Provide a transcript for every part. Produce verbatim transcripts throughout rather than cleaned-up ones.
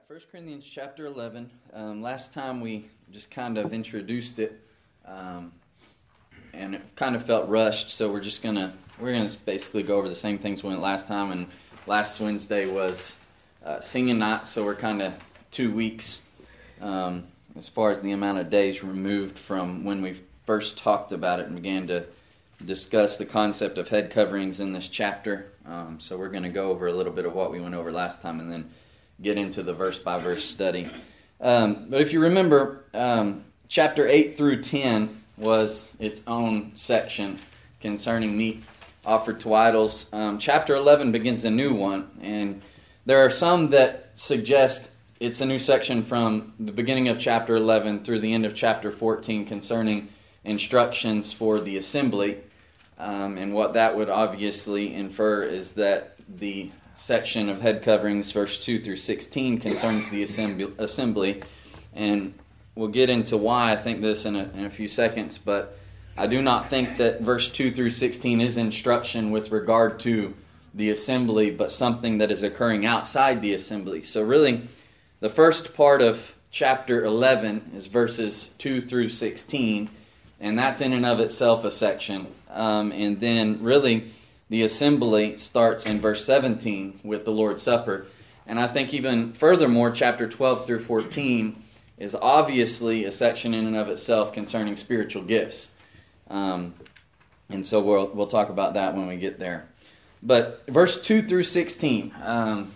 First Corinthians chapter eleven. Um, last time we just kind of introduced it, um, and it kind of felt rushed. So we're just gonna we're gonna basically go over the same things we went last time. And last Wednesday was uh, singing night, so we're kind of two weeks um, as far as the amount of days removed from when we first talked about it and began to discuss the concept of head coverings in this chapter. Um, so we're going to go over a little bit of what we went over last time, and then get into the verse-by-verse study. Um, but if you remember, um, chapter eight through ten was its own section concerning meat offered to idols. Um, chapter eleven begins a new one, and there are some that suggest it's a new section from the beginning of chapter eleven through the end of chapter fourteen concerning instructions for the assembly. Um, and what that would obviously infer is that the section of head coverings, verse two through sixteen, concerns the assembly, and we'll get into why I think this in a, in a few seconds, but I do not think that verse two through sixteen is instruction with regard to the assembly, but something that is occurring outside the assembly. So really, the first part of chapter eleven is verses two through sixteen, and that's in and of itself a section, um, and then really the assembly starts in verse seventeen with the Lord's Supper. And I think even furthermore, chapter twelve through fourteen is obviously a section in and of itself concerning spiritual gifts. Um, and so we'll we'll talk about that when we get there. But verse two through sixteen, um,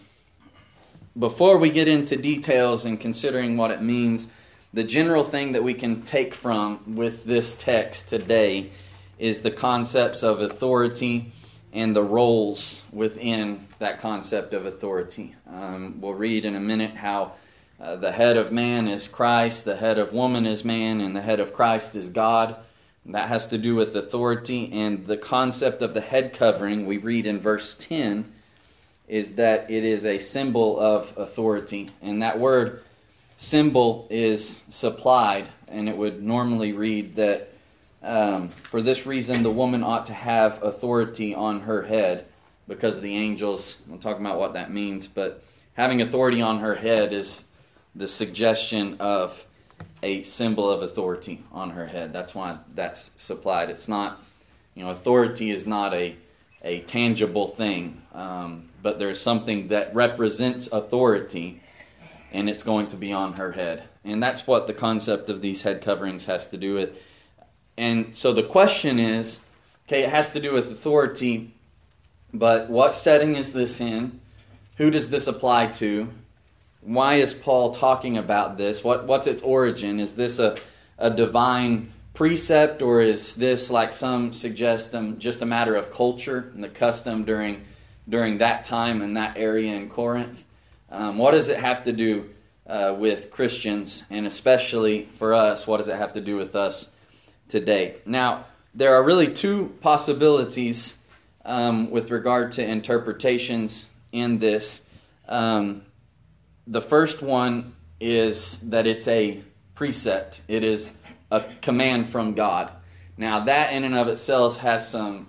before we get into details and considering what it means, the general thing that we can take from with this text today is the concepts of authority and the roles within that concept of authority. Um, we'll read in a minute how uh, the head of man is Christ, the head of woman is man, and the head of Christ is God. And that has to do with authority, and the concept of the head covering, we read in verse ten, is that it is a symbol of authority. And that word symbol is supplied, and it would normally read that Um, for this reason, the woman ought to have authority on her head because of the angels. We'll talk about what that means, but having authority on her head is the suggestion of a symbol of authority on her head. That's why that's supplied. It's not, you know, authority is not a, a tangible thing, um, but there's something that represents authority, and it's going to be on her head. And that's what the concept of these head coverings has to do with. And so the question is, okay, it has to do with authority, but what setting is this in? Who does this apply to? Why is Paul talking about this? What What's its origin? Is this a, a divine precept, or is this, like some suggest, um, just a matter of culture and the custom during during that time and that area in Corinth? Um, what does it have to do uh, with Christians, and especially for us, what does it have to do with us today? Now, there are really two possibilities um, with regard to interpretations in this. Um, the first one is that it's a precept. It is a command from God. Now, that in and of itself has some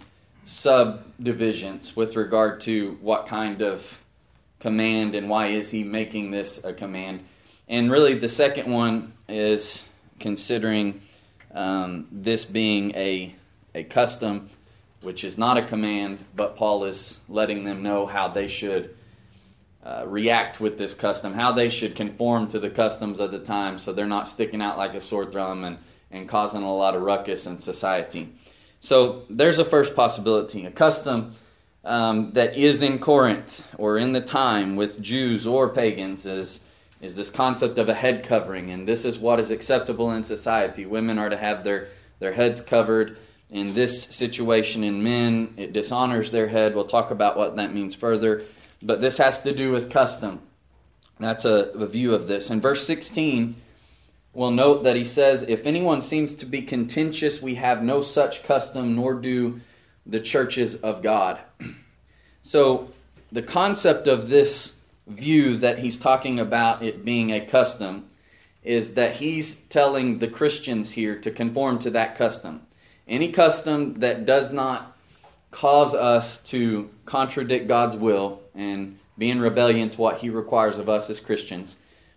subdivisions with regard to what kind of command and why is he making this a command. And really, the second one is considering Um, this being a a custom, which is not a command, but Paul is letting them know how they should uh, react with this custom, how they should conform to the customs of the time, so they're not sticking out like a sore thumb and, and causing a lot of ruckus in society. So there's a first possibility, a custom um, that is in Corinth or in the time with Jews or pagans is is this concept of a head covering, and this is what is acceptable in society. Women are to have their, their heads covered. In this situation in men, it dishonors their head. We'll talk about what that means further, but this has to do with custom. That's a, a view of this. In verse sixteen, we'll note that he says, "If anyone seems to be contentious, we have no such custom, nor do the churches of God." So the concept of this view that he's talking about it being a custom is that he's telling the Christians here to conform to that custom. Any custom that does not cause us to contradict God's will and be in rebellion to what he requires of us as Christians,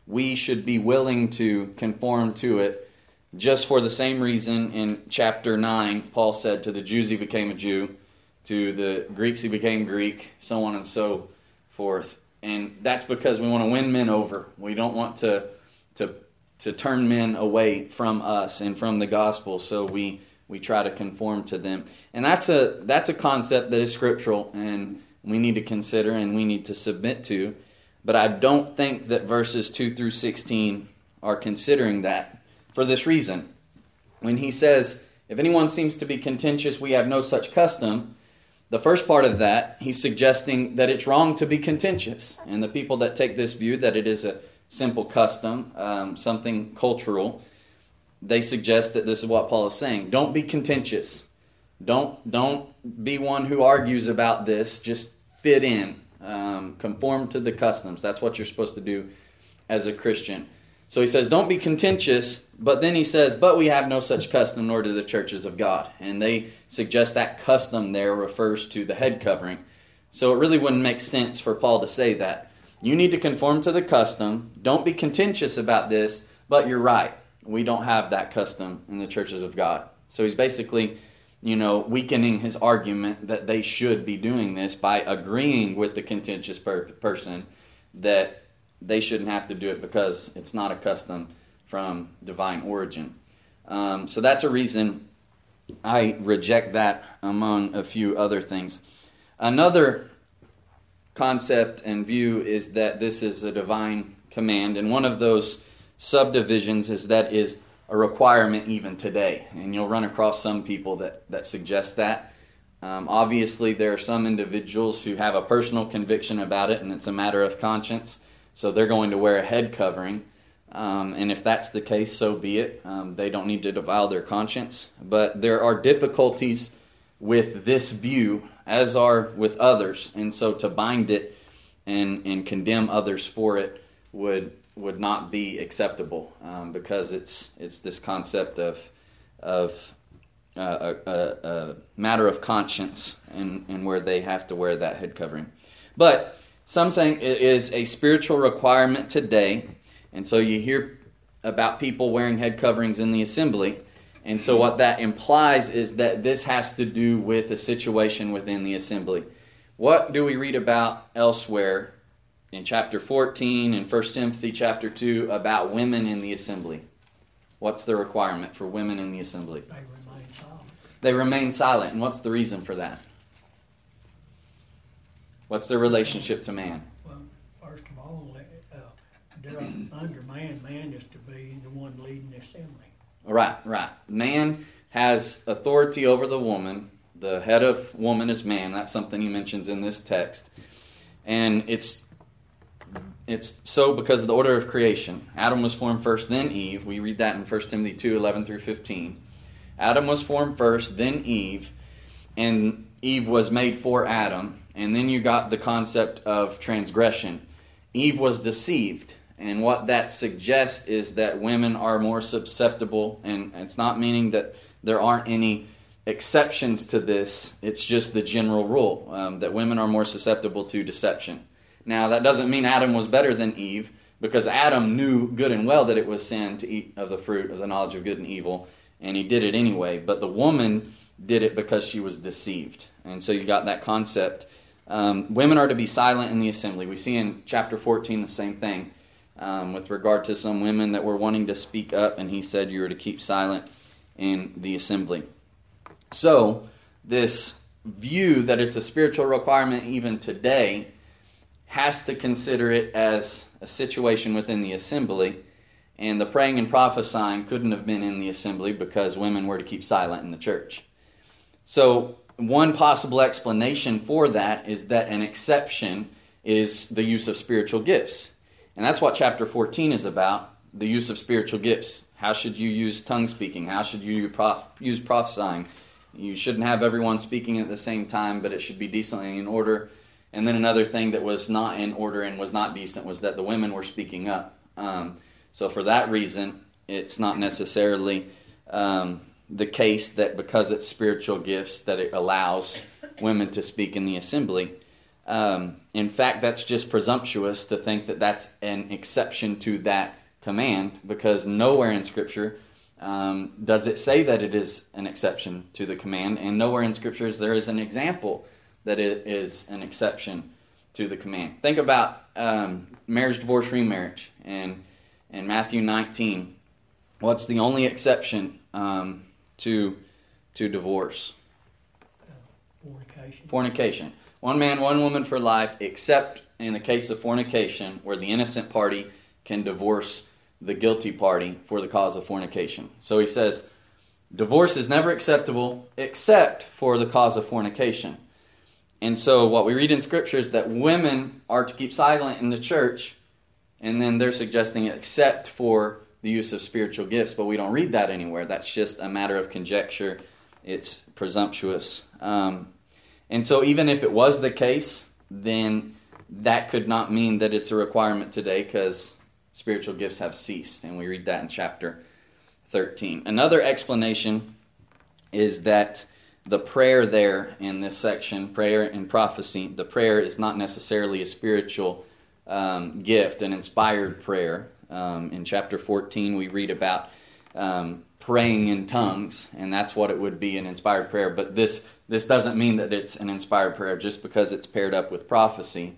we should be willing to conform to it just for the same reason in chapter nine, Paul said to the Jews he became a Jew, to the Greeks he became Greek, so on and so forth. And that's because we want to win men over. We don't want to to to turn men away from us and from the gospel, so we we try to conform to them. And that's a that's a concept that is scriptural, and we need to consider and we need to submit to. But I don't think that verses two through sixteen are considering that for this reason. When he says, if anyone seems to be contentious, we have no such custom, the first part of that, he's suggesting that it's wrong to be contentious. And the people that take this view, that it is a simple custom, um, something cultural, they suggest that this is what Paul is saying. Don't be contentious. Don't, don't be one who argues about this. Just fit in. Um, conform to the customs. That's what you're supposed to do as a Christian. So he says, don't be contentious, but then he says, but we have no such custom, nor do the churches of God. And they suggest that custom there refers to the head covering. So it really wouldn't make sense for Paul to say that. You need to conform to the custom. Don't be contentious about this, but you're right. We don't have that custom in the churches of God. So he's basically, you know, weakening his argument that they should be doing this by agreeing with the contentious per- person that they shouldn't have to do it because it's not a custom from divine origin. Um, so that's a reason I reject that among a few other things. Another concept and view is that this is a divine command, and one of those subdivisions is that is a requirement even today. And you'll run across some people that, that suggest that. Um, obviously, there are some individuals who have a personal conviction about it, and it's a matter of conscience. So they're going to wear a head covering. Um, and if that's the case, so be it. Um, they don't need to defile their conscience. But there are difficulties with this view, as are with others. And so to bind it and, and condemn others for it would would not be acceptable, um, because it's it's this concept of of uh, a, a, a matter of conscience, and, and where they have to wear that head covering. But some saying it is a spiritual requirement today, and so you hear about people wearing head coverings in the assembly, and so what that implies is that this has to do with a situation within the assembly. What do we read about elsewhere in chapter fourteen and First Timothy chapter two about women in the assembly? What's the requirement for women in the assembly? They remain silent. They remain silent. And what's the reason for that? What's their relationship to man? Well, first of all, uh, they're under man. Man is to be the one leading the assembly. Right, right. Man has authority over the woman. The head of woman is man. That's something he mentions in this text. And it's It's so because of the order of creation. Adam was formed first, then Eve. We read that in First Timothy two, eleven through fifteen. Adam was formed first, then Eve. And Eve was made for Adam. And then you got the concept of transgression. Eve was deceived. And what that suggests is that women are more susceptible. And it's not meaning that there aren't any exceptions to this. It's just the general rule, um, that women are more susceptible to deception. Now, that doesn't mean Adam was better than Eve, because Adam knew good and well that it was sin to eat of the fruit of the knowledge of good and evil, and he did it anyway. But the woman did it because she was deceived. And so you got that concept. Um, women are to be silent in the assembly. We see in chapter fourteen the same thing um, with regard to some women that were wanting to speak up, and he said you were to keep silent in the assembly. So this view that it's a spiritual requirement even today has to consider it as a situation within the assembly, and the praying and prophesying couldn't have been in the assembly because women were to keep silent in the church. So one possible explanation for that is that an exception is the use of spiritual gifts. And that's what chapter fourteen is about, the use of spiritual gifts. How should you use tongue speaking? How should you use prophesying? You shouldn't have everyone speaking at the same time, but it should be decently in order. And then another thing that was not in order and was not decent was that the women were speaking up. Um, so for that reason, it's not necessarily um, the case that because it's spiritual gifts that it allows women to speak in the assembly. Um, in fact, that's just presumptuous to think that that's an exception to that command, because nowhere in Scripture um, does it say that it is an exception to the command, and nowhere in Scriptures there is an example that it is an exception to the command. Think about um, marriage, divorce, remarriage, and in Matthew nineteen, what's the only exception um, to to divorce? Fornication. Fornication. One man, one woman for life, except in the case of fornication, where the innocent party can divorce the guilty party for the cause of fornication. So he says, divorce is never acceptable except for the cause of fornication. And so what we read in Scripture is that women are to keep silent in the church, and then they're suggesting except for the use of spiritual gifts, but we don't read that anywhere. That's just a matter of conjecture. It's presumptuous. Um, and so even if it was the case, then that could not mean that it's a requirement today, because spiritual gifts have ceased, and we read that in chapter thirteen. Another explanation is that the prayer there in this section, prayer and prophecy, the prayer is not necessarily a spiritual um, gift, an inspired prayer. Um, in chapter fourteen, we read about um, praying in tongues, and that's what it would be, an inspired prayer. But this this doesn't mean that it's an inspired prayer just because it's paired up with prophecy.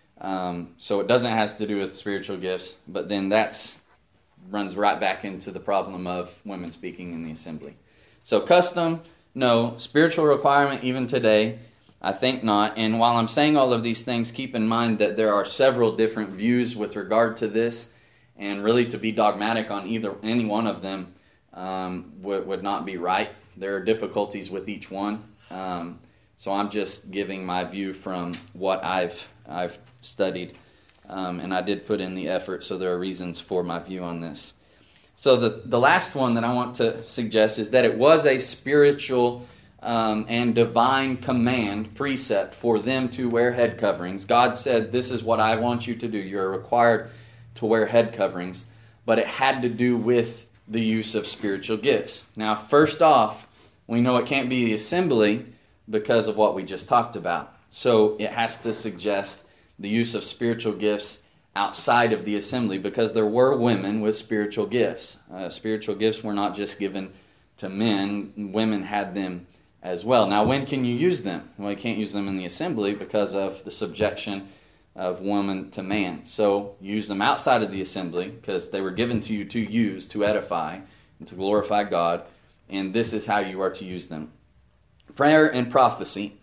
Um, so it doesn't have to do with spiritual gifts, but then that's runs right back into the problem of women speaking in the assembly. So custom, no. Spiritual requirement, even today, I think not. And while I'm saying all of these things, keep in mind that there are several different views with regard to this, and really to be dogmatic on either any one of them um, would, would not be right. There are difficulties with each one. Um, so I'm just giving my view from what I've I've studied, um, and I did put in the effort, so there are reasons for my view on this. So the, the last one that I want to suggest is that it was a spiritual um, and divine command, precept, for them to wear head coverings. God said, this is what I want you to do. You're required to wear head coverings, but it had to do with the use of spiritual gifts. Now, first off, we know it can't be the assembly because of what we just talked about. So it has to suggest the use of spiritual gifts outside of the assembly, because there were women with spiritual gifts. Uh, spiritual gifts were not just given to men. Women had them as well. Now, when can you use them? Well, you can't use them in the assembly because of the subjection of woman to man. So use them outside of the assembly, because they were given to you to use, to edify, and to glorify God, and this is how you are to use them. Prayer and prophecy,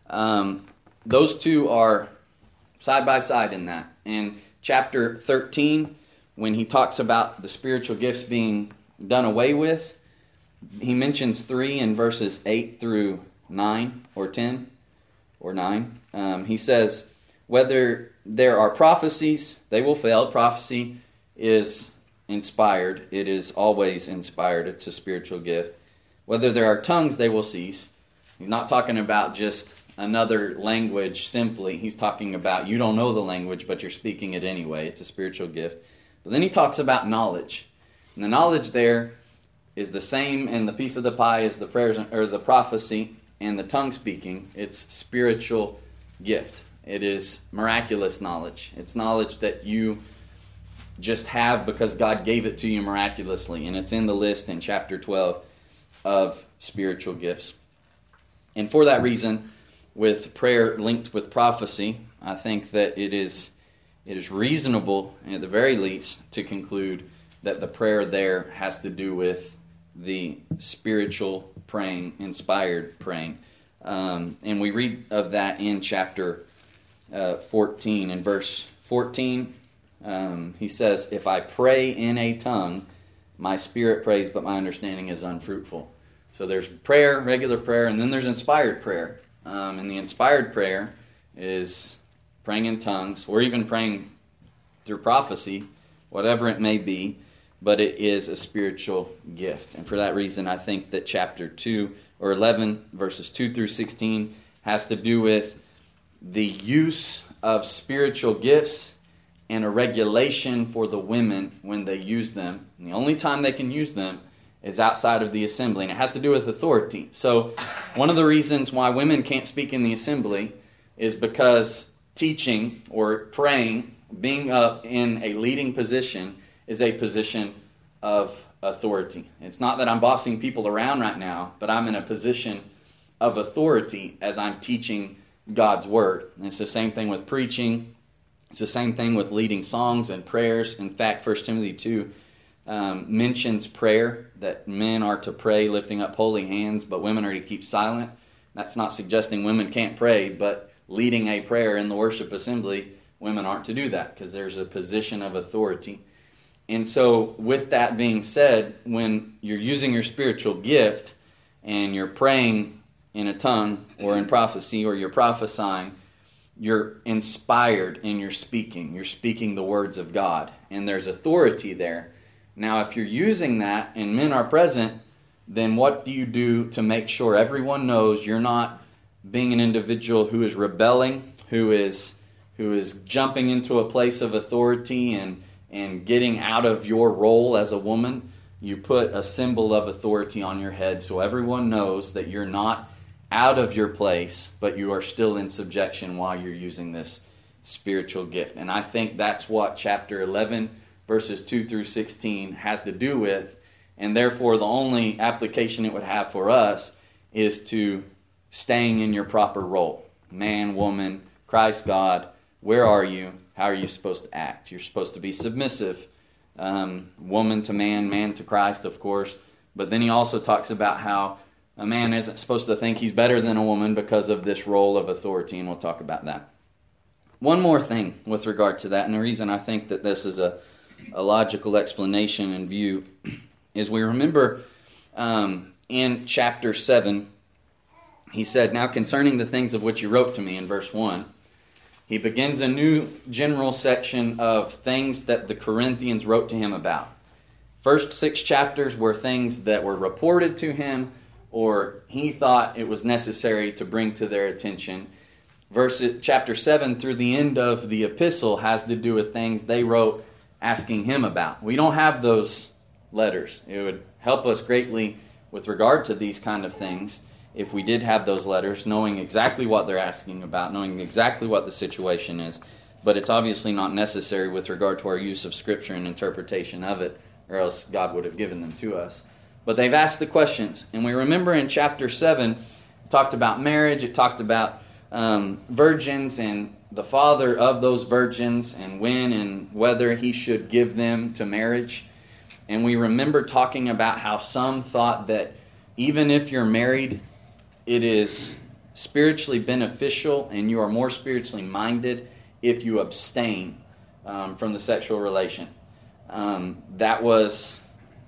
um, those two are side by side in that. In chapter thirteen, when he talks about the spiritual gifts being done away with, he mentions three in verses eight through nine, or ten, or nine. Um, he says, whether there are prophecies, they will fail. Prophecy is inspired. It is always inspired. It's a spiritual gift. Whether there are tongues, they will cease. He's not talking about just another language simply. He's talking about you don't know the language, but you're speaking it anyway. It's a spiritual gift. But then he talks about knowledge. And the knowledge there is the same in the piece of the pie as the prayers or the prophecy and the tongue speaking. It's spiritual gift. It is miraculous knowledge. It's knowledge that you just have because God gave it to you miraculously. And it's in the list in chapter twelve of spiritual gifts. And for that reason, with prayer linked with prophecy, I think that it is it is reasonable, at the very least, to conclude that the prayer there has to do with the spiritual praying, inspired praying. Um, and we read of that in chapter uh, fourteen. In verse fourteen, um, he says, if I pray in a tongue, my spirit prays, but my understanding is unfruitful. So there's prayer, regular prayer, and then there's inspired prayer. Um, and the inspired prayer is praying in tongues, or even praying through prophecy, whatever it may be, but it is a spiritual gift. And for that reason, I think that chapter two, or eleven, verses two through sixteen, has to do with the use of spiritual gifts and a regulation for the women when they use them. And the only time they can use them is outside of the assembly, and it has to do with authority. So one of the reasons why women can't speak in the assembly is because teaching or praying, being up in a leading position is a position of authority. It's not that I'm bossing people around right now, but I'm in a position of authority as I'm teaching God's Word. And it's the same thing with preaching. It's the same thing with leading songs and prayers. In fact, First Timothy two um, mentions prayer, that men are to pray lifting up holy hands, but women are to keep silent. That's not suggesting women can't pray, but leading a prayer in the worship assembly, women aren't to do that because there's a position of authority. And so with that being said, when you're using your spiritual gift and you're praying in a tongue or in prophecy or you're prophesying, you're inspired in your speaking. You're speaking the words of God, and there's authority there. Now, if you're using that and men are present, then what do you do to make sure everyone knows you're not being an individual who is rebelling, who is who is jumping into a place of authority and, and getting out of your role as a woman? You put a symbol of authority on your head so everyone knows that you're not out of your place, but you are still in subjection while you're using this spiritual gift. And I think that's what chapter eleven, verses two through sixteen has to do with, and therefore the only application it would have for us is to staying in your proper role. Man, woman, Christ, God, where are you? How are you supposed to act? You're supposed to be submissive. Um, woman to man, man to Christ, of course. But then he also talks about how a man isn't supposed to think he's better than a woman because of this role of authority, and we'll talk about that. One more thing with regard to that, and the reason I think that this is a, a logical explanation and view is we remember um, in chapter seven, he said, "Now concerning the things of which you wrote to me," in verse one, he begins a new general section of things that the Corinthians wrote to him about. First six chapters were things that were reported to him or he thought it was necessary to bring to their attention. Verse chapter seven through the end of the epistle has to do with things they wrote asking him about. We don't have those letters. It would help us greatly with regard to these kind of things if we did have those letters, knowing exactly what they're asking about, knowing exactly what the situation is. But it's obviously not necessary with regard to our use of Scripture and interpretation of it, or else God would have given them to us. But they've asked the questions. And we remember in chapter seven, it talked about marriage, it talked about um, virgins and the father of those virgins and when and whether he should give them to marriage. And we remember talking about how some thought that even if you're married, it is spiritually beneficial and you are more spiritually minded if you abstain um, from the sexual relation. Um, that was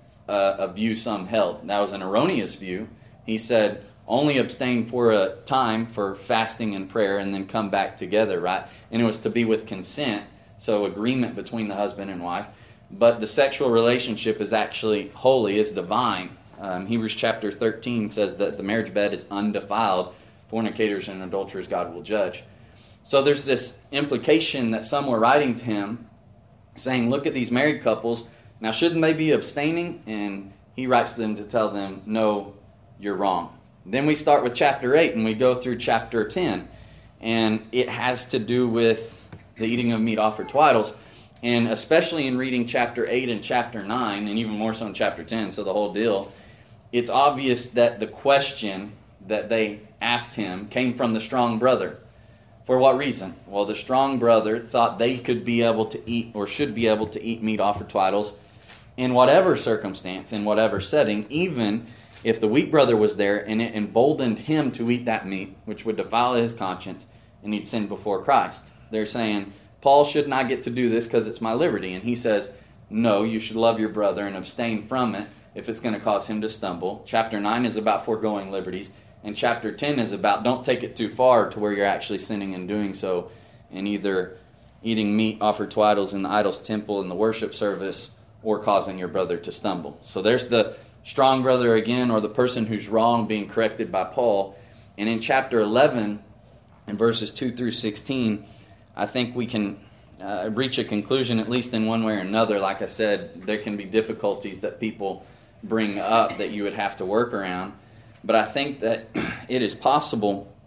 a, a view some held. That was an erroneous view. He said, only abstain for a time for fasting and prayer and then come back together, right? And it was to be with consent, so agreement between the husband and wife. But the sexual relationship is actually holy, is divine. Um, Hebrews chapter thirteen says that the marriage bed is undefiled. Fornicators and adulterers God will judge. So there's this implication that some were writing to him saying, look at these married couples. Now shouldn't they be abstaining? And he writes to them to tell them, no, you're wrong. Then we start with chapter eight and we go through chapter ten. And it has to do with the eating of meat offered to idols. And especially in reading chapter eight and chapter nine, and even more so in chapter ten, so the whole deal, it's obvious that the question that they asked him came from the strong brother. For what reason? Well, the strong brother thought they could be able to eat or should be able to eat meat offered to idols in whatever circumstance, in whatever setting, even if the weak brother was there and it emboldened him to eat that meat, which would defile his conscience, and he'd sin before Christ. They're saying, Paul should not get to do this because it's my liberty. And he says, no, you should love your brother and abstain from it if it's going to cause him to stumble. Chapter nine is about foregoing liberties. And chapter ten is about don't take it too far to where you're actually sinning and doing so in either eating meat offered to idols in the idol's temple in the worship service or causing your brother to stumble. So there's the strong brother again, or the person who's wrong being corrected by Paul. And in chapter eleven, in verses two through sixteen, I think we can uh, reach a conclusion, at least in one way or another. Like I said, there can be difficulties that people bring up that you would have to work around. But I think that it is possible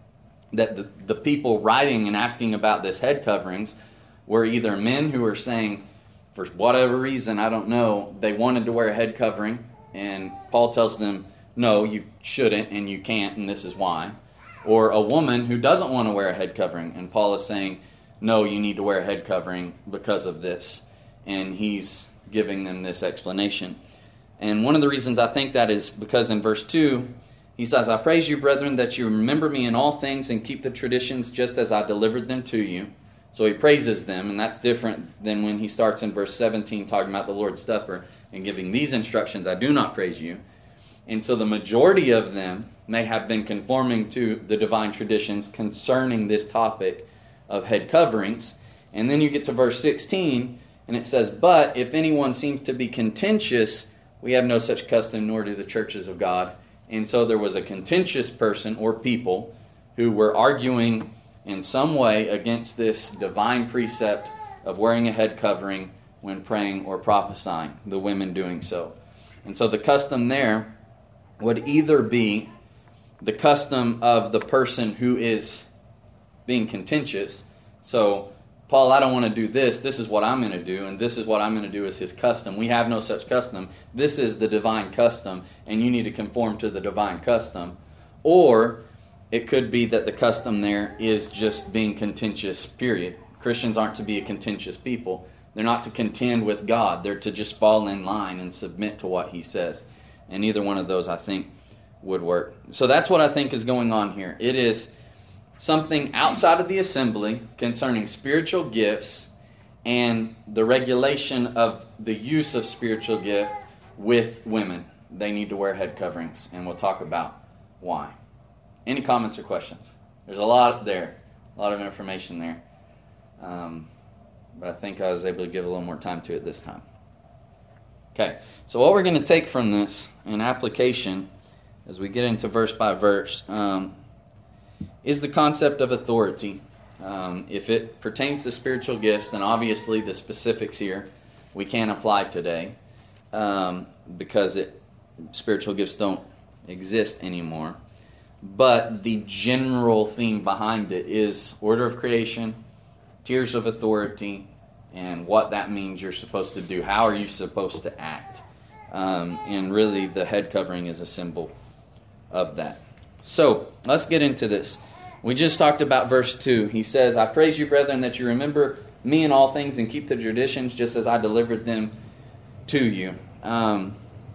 that the, the people writing and asking about this head coverings were either men who were saying, for whatever reason, I don't know, they wanted to wear a head covering, and Paul tells them, no, you shouldn't and you can't, and this is why. Or a woman who doesn't want to wear a head covering, and Paul is saying, no, you need to wear a head covering because of this. And he's giving them this explanation. And one of the reasons I think that is because in verse two, he says, I praise you, brethren, that you remember me in all things and keep the traditions just as I delivered them to you. So he praises them, and that's different than when he starts in verse seventeen talking about the Lord's Supper and giving these instructions, I do not praise you. And so the majority of them may have been conforming to the divine traditions concerning this topic of head coverings. And then you get to verse sixteen, and it says, but if anyone seems to be contentious, we have no such custom, nor do the churches of God. And so there was a contentious person or people who were arguing in some way against this divine precept of wearing a head covering when praying or prophesying, the women doing so. And so the custom there would either be the custom of the person who is being contentious. So, Paul, I don't want to do this. This is what I'm going to do, and this is what I'm going to do as his custom. We have no such custom. This is the divine custom, and you need to conform to the divine custom. Or it could be that the custom there is just being contentious, period. Christians aren't to be a contentious people. They're not to contend with God. They're to just fall in line and submit to what he says. And either one of those, I think, would work. So that's what I think is going on here. It is something outside of the assembly concerning spiritual gifts and the regulation of the use of spiritual gift with women. They need to wear head coverings, and we'll talk about why. Any comments or questions? There's a lot there, a lot of information there. Um, but I think I was able to give a little more time to it this time. Okay, so what we're going to take from this in application as we get into verse by verse um, is the concept of authority. Um, if it pertains to spiritual gifts, then obviously the specifics here we can't apply today um, because it, spiritual gifts don't exist anymore. But the general theme behind it is order of creation, tiers of authority, and what that means you're supposed to do. How are you supposed to act? Um, and really the head covering is a symbol of that. So let's get into this. We just talked about verse two. He says, I praise you, brethren, that you remember me in all things and keep the traditions just as I delivered them to you. Um,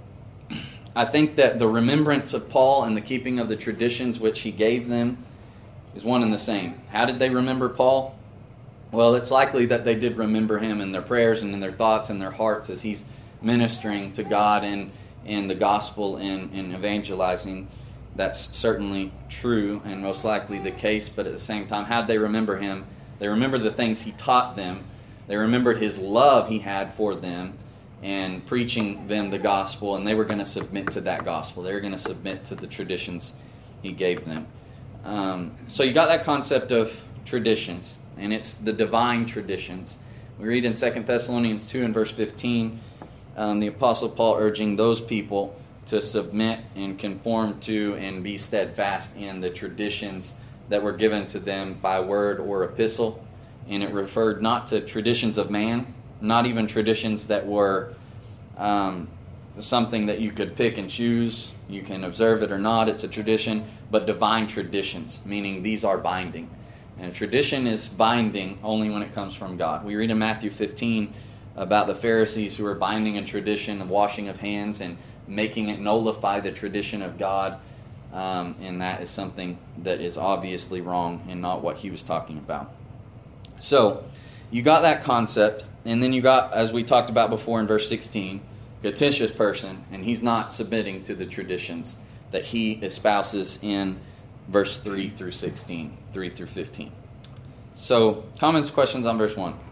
I think that the remembrance of Paul and the keeping of the traditions which he gave them is one and the same. How did they remember Paul? Well, it's likely that they did remember him in their prayers and in their thoughts and their hearts as he's ministering to God and in the gospel and, and evangelizing. That's certainly true and most likely the case, but at the same time, how'd they remember him? They remembered the things he taught them. They remembered his love he had for them and preaching them the gospel, and they were going to submit to that gospel. They were going to submit to the traditions he gave them. Um, so you got that concept of traditions, and it's the divine traditions. We read in Second Thessalonians two and verse fifteen, um, the Apostle Paul urging those people to submit and conform to and be steadfast in the traditions that were given to them by word or epistle. And it referred not to traditions of man, not even traditions that were um, something that you could pick and choose. You can observe it or not. It's a tradition, but divine traditions, meaning these are binding. And a tradition is binding only when it comes from God. We read in Matthew fifteen about the Pharisees who were binding a tradition of washing of hands and making it nullify the tradition of God. Um, and that is something that is obviously wrong and not what he was talking about. So, you got that concept, and then you got, as we talked about before in verse sixteen, a contentious person, and he's not submitting to the traditions that he espouses in verse three through sixteen, three through fifteen. So, comments, questions on verse one?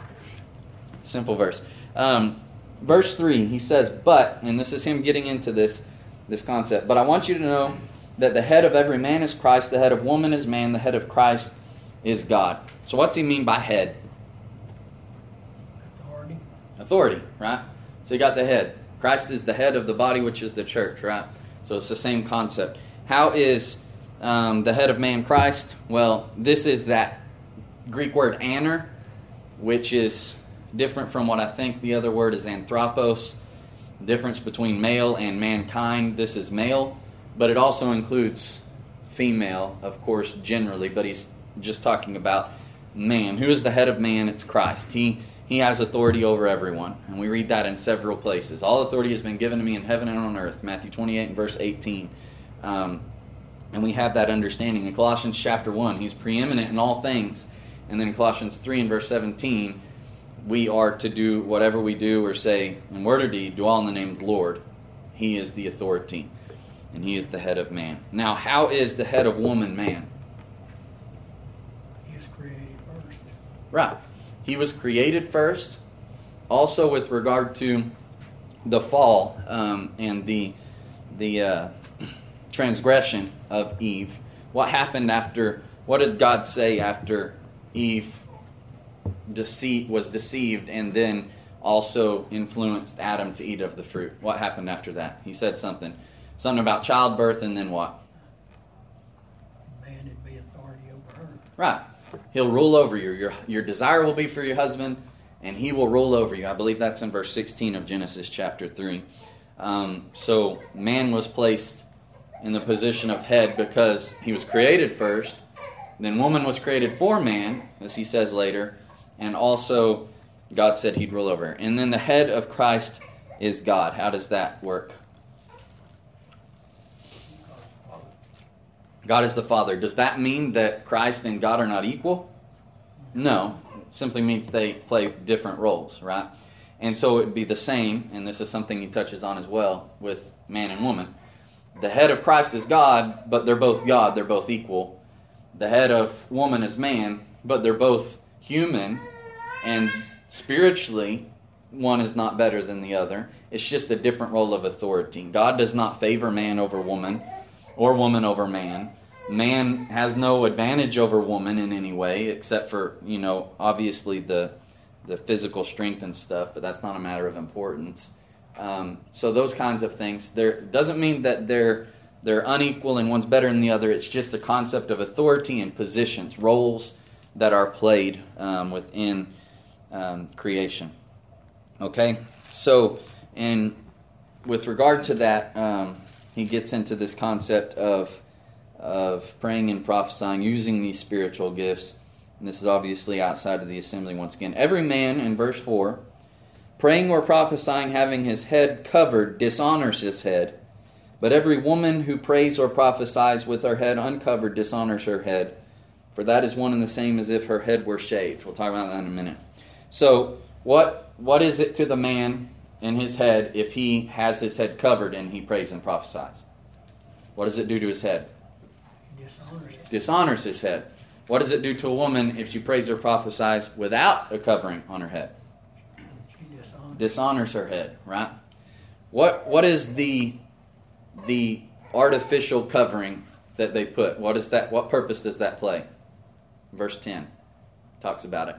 Simple verse. Um, verse three, he says, but, and this is him getting into this, this concept, but I want you to know that the head of every man is Christ, the head of woman is man, the head of Christ is God. So what's he mean by head? Authority. Authority, right? So you got the head. Christ is the head of the body, which is the church, right? So it's the same concept. How is um, the head of man, Christ? Well, this is that Greek word aner, which is different from what I think the other word is anthropos. Difference between male and mankind. This is male, but it also includes female, of course, generally, but he's just talking about man. Who is the head of man? It's Christ. He he has authority over everyone, and we read that in several places. All authority has been given to me in heaven and on earth, Matthew twenty-eight and verse eighteen. Um, and we have that understanding. In Colossians chapter one, he's preeminent in all things. And then in Colossians three and verse seventeen, we are to do whatever we do or say in word or deed, do all in the name of the Lord. He is the authority, and he is the head of man. Now, how is the head of woman man? He was created first. Right. He was created first. Also, with regard to the fall um, and the the uh, transgression of Eve, what happened after? What did God say after Eve deceit was deceived and then also influenced Adam to eat of the fruit? What happened after that? He said something. Something about childbirth, and then what? Man would be authority over her. Right. He'll rule over you. Your, your desire will be for your husband, and he will rule over you. I believe that's in verse sixteen of Genesis chapter three. Um, so man was placed in the position of head because he was created first. Then woman was created for man, as he says later. And also, God said he'd rule over her. And then the head of Christ is God. How does that work? God is the Father. Does that mean that Christ and God are not equal? No. It simply means they play different roles, right? And so it would be the same, and this is something he touches on as well, with man and woman. The head of Christ is God, but they're both God. They're both equal. The head of woman is man, but they're both human, and spiritually, one is not better than the other. It's just a different role of authority. God does not favor man over woman, or woman over man. Man has no advantage over woman in any way, except for, you know, obviously the the physical strength and stuff, but that's not a matter of importance. Um, so those kinds of things. There doesn't mean that they're they're unequal and one's better than the other. It's just a concept of authority and positions, roles that are played um, within um, creation. Okay, so and with regard to that, um, he gets into this concept of of praying and prophesying using these spiritual gifts. And this is obviously outside of the assembly once again. Every man, in verse four, praying or prophesying having his head covered dishonors his head. But every woman who prays or prophesies with her head uncovered dishonors her head. For that is one and the same as if her head were shaved. We'll talk about that in a minute. So, what what is it to the man in his head if he has his head covered and he prays and prophesies? What does it do to his head? Dishonors it. Dishonors his head. What does it do to a woman if she prays or prophesies without a covering on her head? She dishonors. Dishonors her head, right? What what is the the artificial covering that they put? What is that? What purpose does that play? Verse ten talks about it.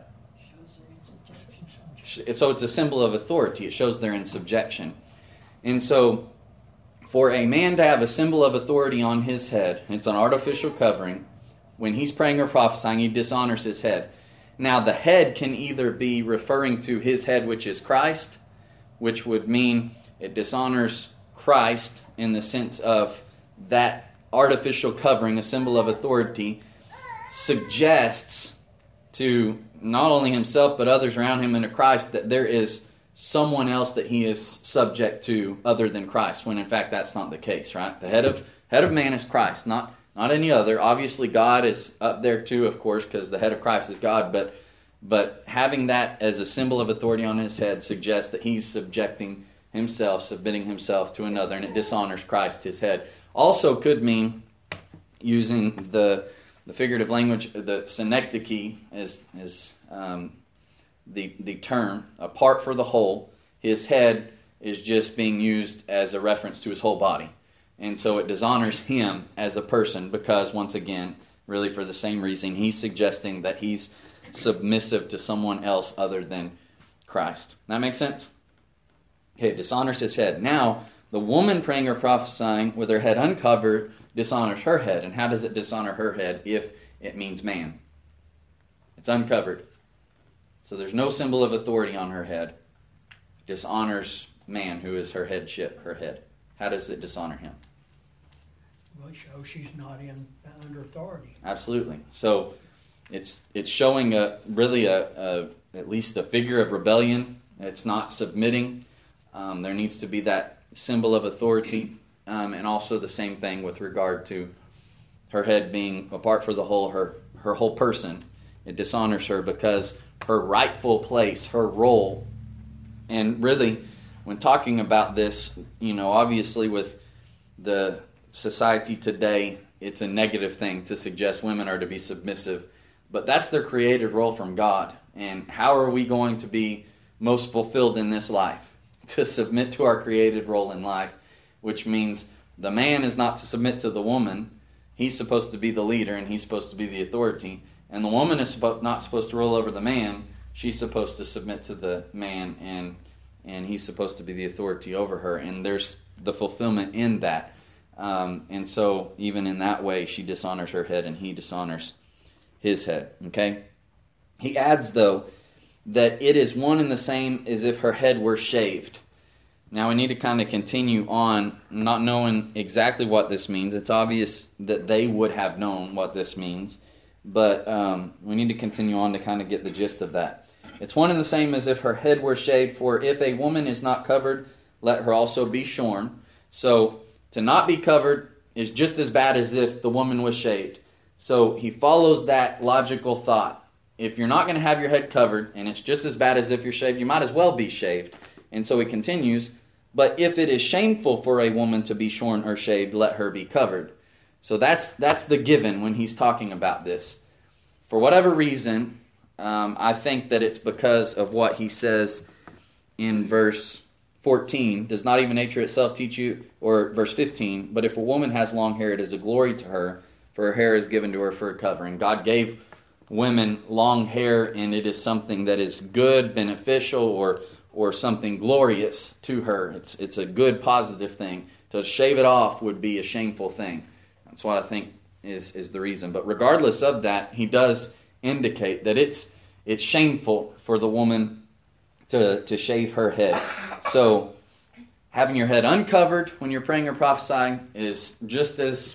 So it's a symbol of authority. It shows they're in subjection. And so for a man to have a symbol of authority on his head, it's an artificial covering. When he's praying or prophesying, he dishonors his head. Now, the head can either be referring to his head, which is Christ, which would mean it dishonors Christ in the sense of that artificial covering, a symbol of authority, suggests to not only himself but others around him and to Christ that there is someone else that he is subject to other than Christ, when in fact that's not the case, right? The head of head of man is Christ, not not any other. Obviously God is up there too, of course, because the head of Christ is God, but but having that as a symbol of authority on his head suggests that he's subjecting himself, submitting himself to another, and it dishonors Christ, his head. Also could mean, using the the figurative language, the synecdoche is is um, the the term, apart for the whole. His head is just being used as a reference to his whole body. And so it dishonors him as a person because, once again, really for the same reason, he's suggesting that he's submissive to someone else other than Christ. That makes sense? Okay, dishonors his head. Now, the woman praying or prophesying with her head uncovered dishonors her head. And how does it dishonor her head if it means man? It's uncovered. So there's no symbol of authority on her head. It dishonors man, who is her headship, her head. How does it dishonor him? Well, it shows she's not in under authority. Absolutely. So it's it's showing a really a, a at least a figure of rebellion. It's not submitting. Um, there needs to be that symbol of authority, um, and also the same thing with regard to her head being apart for the whole her her whole person. It dishonors her because her rightful place, her role, and really, when talking about this, you know, obviously with the society today, it's a negative thing to suggest women are to be submissive, but that's their created role from God. And how are we going to be most fulfilled in this life? To submit to our created role in life, which means the man is not to submit to the woman. He's supposed to be the leader, and he's supposed to be the authority. And the woman is not supposed to rule over the man. She's supposed to submit to the man, and and he's supposed to be the authority over her. And there's the fulfillment in that. Um, and so even in that way, she dishonors her head, and he dishonors his head. Okay? He adds, though, that it is one and the same as if her head were shaved. Now we need to kind of continue on, not knowing exactly what this means. It's obvious that they would have known what this means, but um, we need to continue on to kind of get the gist of that. It's one and the same as if her head were shaved, for if a woman is not covered, let her also be shorn. So to not be covered is just as bad as if the woman was shaved. So he follows that logical thought. If you're not going to have your head covered, and it's just as bad as if you're shaved, you might as well be shaved. And so he continues, but if it is shameful for a woman to be shorn or shaved, let her be covered. So that's that's the given when he's talking about this. For whatever reason, um, I think that it's because of what he says in verse fourteen. Does not even nature itself teach you, or verse fifteen, but if a woman has long hair, it is a glory to her, for her hair is given to her for a covering. God gave women long hair, and it is something that is good, beneficial, or or something glorious to her. It's it's a good, positive thing. To shave it off would be a shameful thing. That's what I think is, is the reason. But regardless of that, he does indicate that it's it's shameful for the woman to, to shave her head. So having your head uncovered when you're praying or prophesying is just as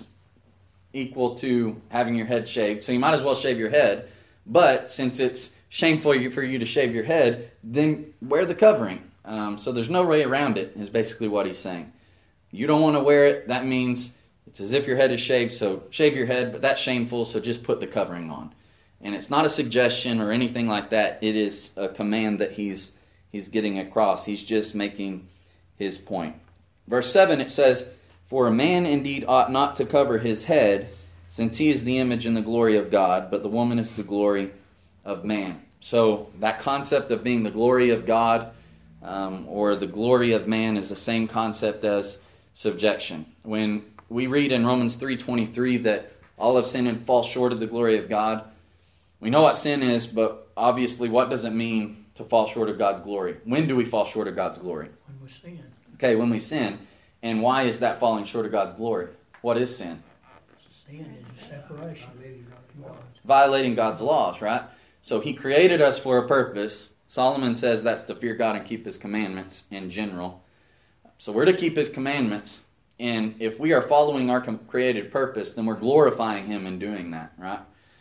equal to having your head shaved. So you might as well shave your head. But since it's shameful for you to shave your head, then wear the covering. Um, so there's no way around it, is basically what he's saying. You don't want to wear it. That means it's as if your head is shaved, so shave your head, but that's shameful, so just put the covering on. And it's not a suggestion or anything like that. It is a command that he's he's getting across. He's just making his point. Verse seven, it says, for a man indeed ought not to cover his head, since he is the image and the glory of God, but the woman is the glory of man. So that concept of being the glory of God um, or the glory of man is the same concept as subjection. When we read in Romans three twenty-three that all have sinned and fall short of the glory of God, we know what sin is, but obviously what does it mean to fall short of God's glory? When do we fall short of God's glory? When we sin. Okay, when we sin. And why is that falling short of God's glory? What is sin? Sin is separation. Violating God's laws, right? So he created us for a purpose. Solomon says that's to fear God and keep his commandments in general. So we're to keep his commandments. And if we are following our created purpose, then we're glorifying him in doing that, right?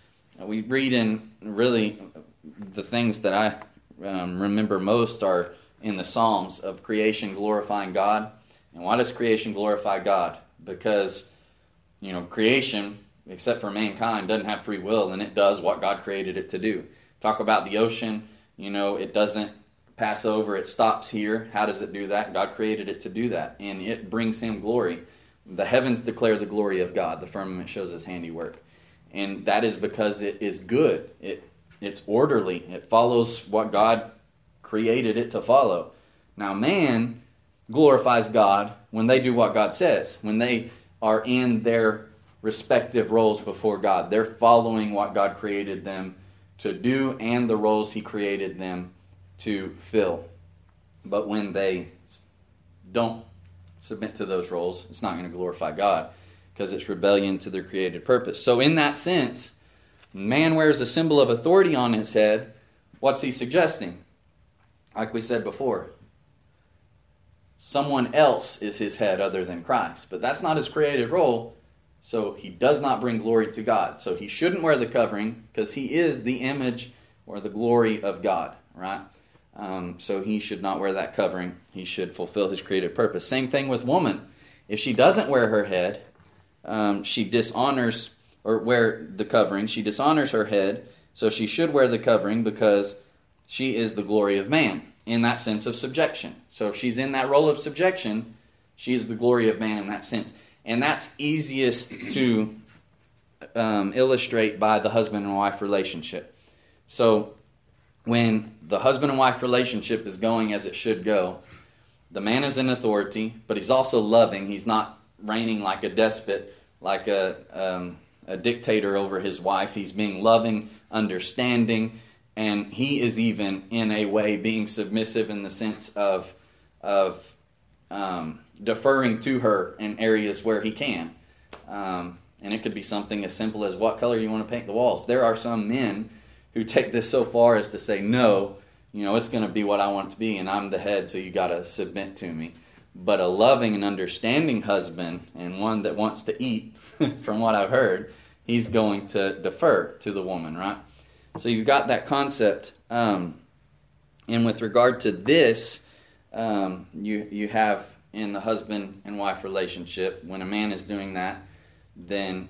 We read in, really, the things that I um, remember most are in the Psalms of creation glorifying God. And why does creation glorify God? Because, you know, creation, except for mankind, doesn't have free will, and it does what God created it to do. Talk about the ocean, you know, it doesn't pass over, it stops here. How does it do that? God created it to do that, and it brings him glory. The heavens declare the glory of God. The firmament shows his handiwork. And that is because it is good. It It's orderly. It follows what God created it to follow. Now, man glorifies God when they do what God says, when they are in their respective roles before God. They're following what God created them to do and the roles he created them to fill. But when they don't submit to those roles, it's not going to glorify God. because it's rebellion to their created purpose. So in that sense, man wears a symbol of authority on his head. What's he suggesting? Like we said before, someone else is his head other than Christ. But that's not his created role, so he does not bring glory to God. So he shouldn't wear the covering because he is the image or the glory of God, right? Um, so he should not wear that covering. He should fulfill his created purpose. Same thing with woman. If she doesn't wear her head, um, she dishonors, or wear the covering, she dishonors her head, so she should wear the covering because she is the glory of man in that sense of subjection. So if she's in that role of subjection, she is the glory of man in that sense. And that's easiest to um, illustrate by the husband and wife relationship. So when the husband and wife relationship is going as it should go, the man is in authority, but he's also loving. He's not reigning like a despot, like a, um, a dictator over his wife. He's being loving, understanding, and he is even, in a way, being submissive in the sense of, of um, deferring to her in areas where he can. Um, and it could be something as simple as, what color you want to paint the walls? There are some men who take this so far as to say, no, you know, it's going to be what I want it to be, and I'm the head, so you got to submit to me. But a loving and understanding husband, and one that wants to eat, from what I've heard, he's going to defer to the woman, right? So you've got that concept. Um, and with regard to this, um, you you have in the husband and wife relationship, when a man is doing that, then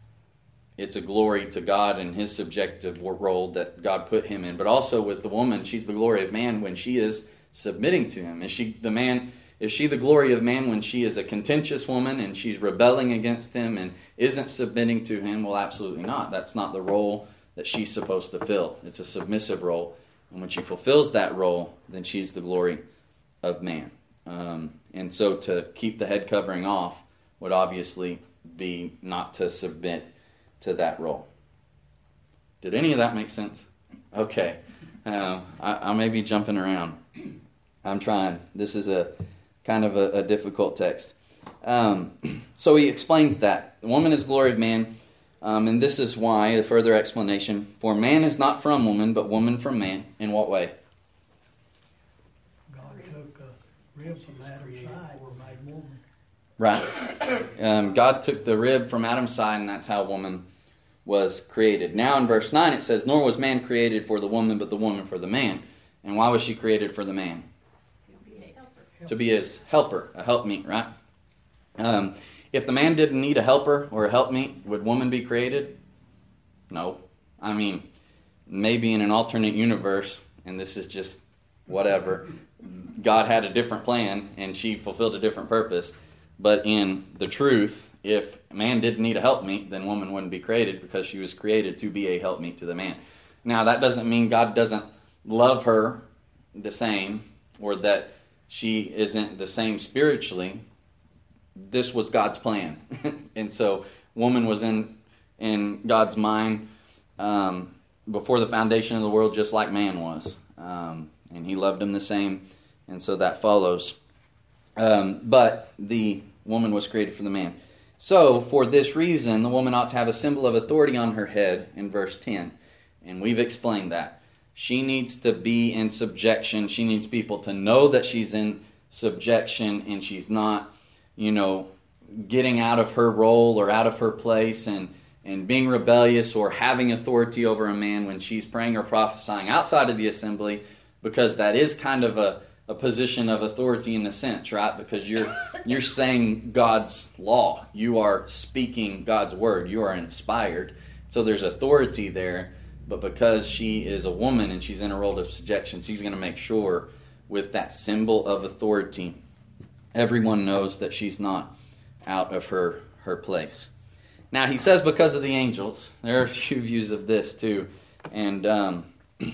it's a glory to God and his subjective role that God put him in. But also with the woman, she's the glory of man when she is submitting to him. Is she the man? Is she the glory of man when she is a contentious woman and she's rebelling against him and isn't submitting to him? Well, absolutely not. That's not the role that she's supposed to fill. It's a submissive role. And when she fulfills that role, then she's the glory of man. Um, and so to keep the head covering off would obviously be not to submit to that role. Did any of that make sense? Okay. Uh, I, I may be jumping around. I'm trying. This is a kind of a, a difficult text. Um, so he explains that. The woman is glory of man, um, and this is why, a further explanation, for man is not from woman, but woman from man. In what way? God took a rib from Adam's side and made woman. Right. Um, God took the rib from Adam's side, and that's how woman was created. Now in verse nine it says, nor was man created for the woman, but the woman for the man. And why was she created for the man? To be his helper, a helpmeet, right? Um, if the man didn't need a helper or a helpmeet, would woman be created? No. I mean, maybe in an alternate universe, and this is just whatever, God had a different plan and she fulfilled a different purpose. But in the truth, if man didn't need a helpmeet, then woman wouldn't be created because she was created to be a helpmeet to the man. Now, that doesn't mean God doesn't love her the same, or that she isn't the same spiritually. This was God's plan. And so woman was in in God's mind um, before the foundation of the world, just like man was. Um, and he loved him the same. And so that follows. Um, but the woman was created for the man. So for this reason, the woman ought to have a symbol of authority on her head in verse ten. And we've explained that. She needs to be in subjection. She needs people to know that she's in subjection and she's not, you know, getting out of her role or out of her place and, and being rebellious or having authority over a man when she's praying or prophesying outside of the assembly, because that is kind of a, a position of authority in a sense, right? Because you're you're saying God's law. You are speaking God's word. You are inspired. So there's authority there. But because she is a woman and she's in a role of subjection, she's going to make sure with that symbol of authority, everyone knows that she's not out of her, her place. Now, he says because of the angels. There are a few views of this too. And um,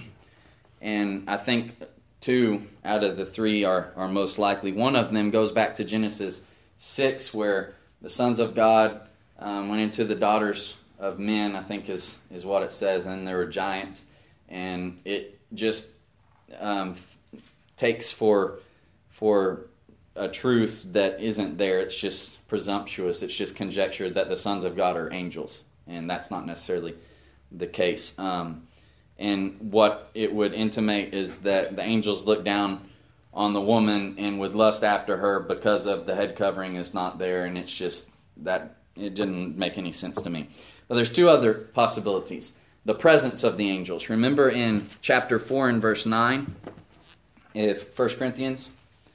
and I think two out of the three are, are most likely. One of them goes back to Genesis six, where the sons of God um, went into the daughters of men, I think is is what it says, and there were giants, and it just um, f- takes for for a truth that isn't there. It's just presumptuous. It's just conjecture that the sons of God are angels, and that's not necessarily the case. Um, and what it would intimate is that the angels look down on the woman and would lust after her because of the head covering is not there, and it's just that it didn't make any sense to me. But there's two other possibilities. The presence of the angels. Remember in chapter four and verse nine, if First Corinthians,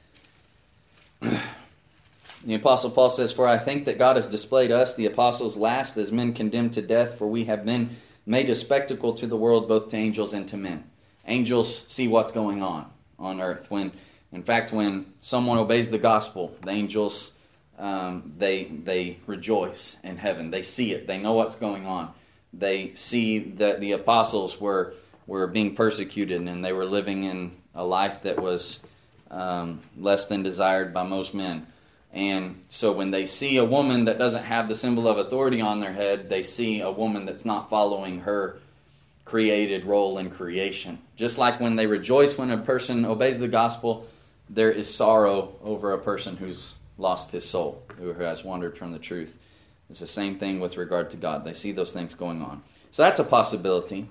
the Apostle Paul says, "For I think that God has displayed us, the apostles, last as men condemned to death, for we have been made a spectacle to the world, both to angels and to men." Angels see what's going on on earth. When, in fact, when someone obeys the gospel, the angels, um, they they rejoice in heaven. They see it. They know what's going on. They see that the apostles were were being persecuted and they were living in a life that was um, less than desired by most men. And so when they see a woman that doesn't have the symbol of authority on their head, they see a woman that's not following her created role in creation. Just like when they rejoice when a person obeys the gospel, there is sorrow over a person who's lost his soul, who has wandered from the truth. It's the same thing with regard to God. They see those things going on. So that's a possibility.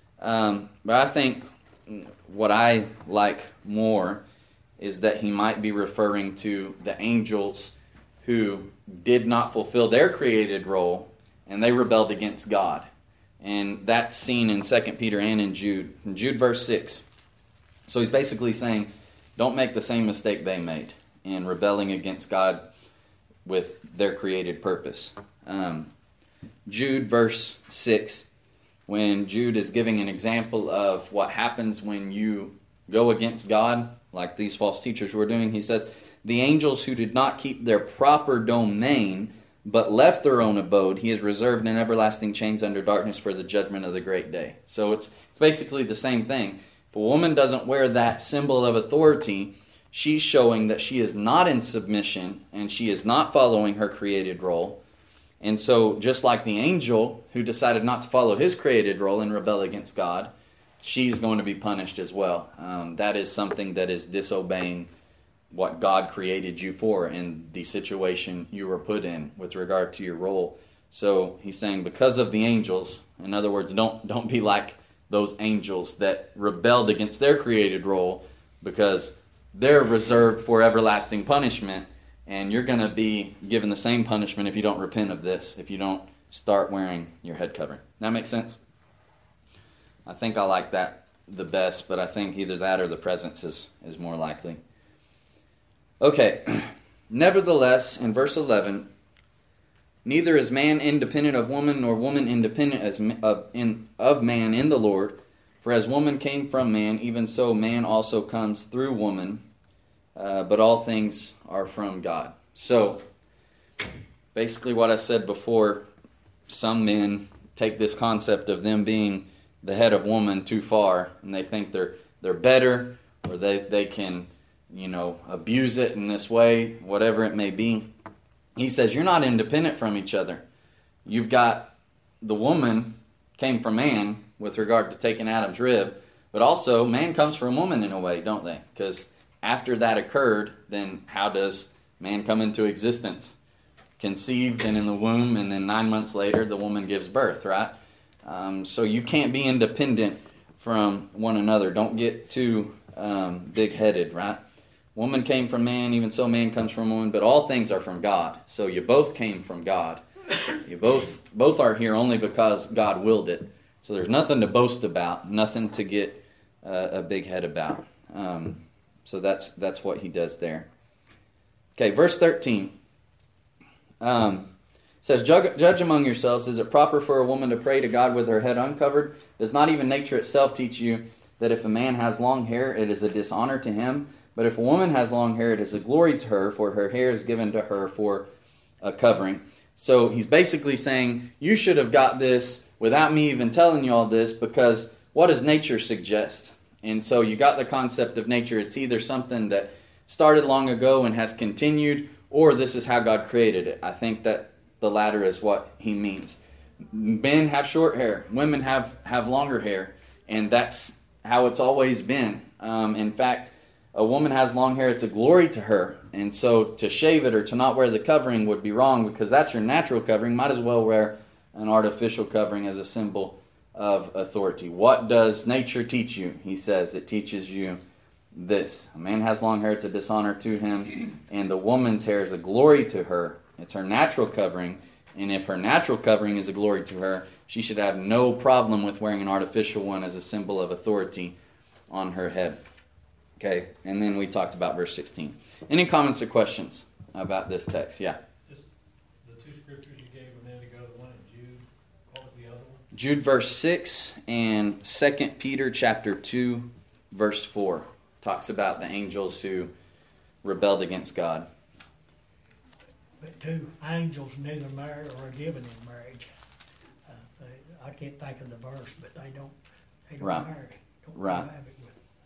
Um, but I think what I like more is that he might be referring to the angels who did not fulfill their created role and they rebelled against God. And that's seen in Second Peter and in Jude. In Jude verse six. So he's basically saying, don't make the same mistake they made in rebelling against God with their created purpose. Um, Jude verse six, when Jude is giving an example of what happens when you go against God, like these false teachers were doing, he says, "The angels who did not keep their proper domain, but left their own abode, he has reserved in everlasting chains under darkness for the judgment of the great day." So it's, it's basically the same thing. If a woman doesn't wear that symbol of authority, she's showing that she is not in submission and she is not following her created role. And so just like the angel who decided not to follow his created role and rebel against God, she's going to be punished as well. Um, that is something that is disobeying what God created you for in the situation you were put in with regard to your role. So he's saying because of the angels, in other words, don't don't be like those angels that rebelled against their created role, because they're reserved for everlasting punishment, and you're going to be given the same punishment if you don't repent of this, if you don't start wearing your head covering. That makes sense? I think I like that the best, but I think either that or the presence is, is more likely. Okay, nevertheless, in verse eleven, neither is man independent of woman, nor woman independent as of, in, of man in the Lord. For as woman came from man, even so man also comes through woman. Uh, but all things are from God. So, basically what I said before, some men take this concept of them being the head of woman too far, and they think they're they're better, or they, they can, you know, abuse it in this way, whatever it may be. He says, you're not independent from each other. You've got the woman came from man with regard to taking Adam's rib, but also man comes from woman in a way, don't they? Because after that occurred, then how does man come into existence? Conceived and in the womb, and then nine months later the woman gives birth, right? Um, so you can't be independent from one another. Don't get too um, big-headed, right? Woman came from man, even so man comes from woman, but all things are from God. So you both came from God. You both both are here only because God willed it. So there's nothing to boast about, nothing to get uh, a big head about. Um, so that's that's what he does there. Okay, verse thirteen. Um, says, judge among yourselves, is it proper for a woman to pray to God with her head uncovered? Does not even nature itself teach you that if a man has long hair, it is a dishonor to him? But if a woman has long hair, it is a glory to her, for her hair is given to her for a covering. So he's basically saying, you should have got this without me even telling you all this, because what does nature suggest? And so you got the concept of nature. It's either something that started long ago and has continued, or this is how God created it. I think that the latter is what he means. Men have short hair. Women have, have longer hair. And that's how it's always been. Um, in fact, a woman has long hair, it's a glory to her. And so to shave it or to not wear the covering would be wrong because that's your natural covering. Might as well wear an artificial covering as a symbol of authority. What does nature teach you? He says it teaches you this. A man has long hair, it's a dishonor to him. And the woman's hair is a glory to her. It's her natural covering. And if her natural covering is a glory to her, she should have no problem with wearing an artificial one as a symbol of authority on her head. Okay, and then we talked about verse sixteen. Any comments or questions about this text? Yeah. Just the two scriptures you gave a minute ago, the one in Jude. What was the other one? Jude verse six and Second Peter chapter two verse four talks about the angels who rebelled against God. But two angels neither marry or are given in marriage. Uh, they, I can't think of the verse, but they don't. They don't Right. marry. Don't Right. have it with.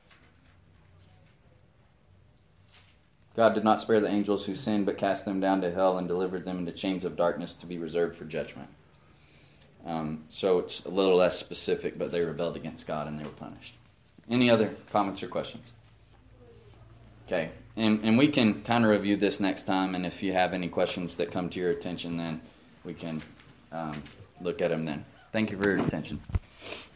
God did not spare the angels who sinned, but cast them down to hell and delivered them into chains of darkness to be reserved for judgment. Um, so it's a little less specific, but they rebelled against God and they were punished. Any other comments or questions? Okay, and, and we can kind of review this next time, and if you have any questions that come to your attention, then we can um, look at them then. Thank you for your attention.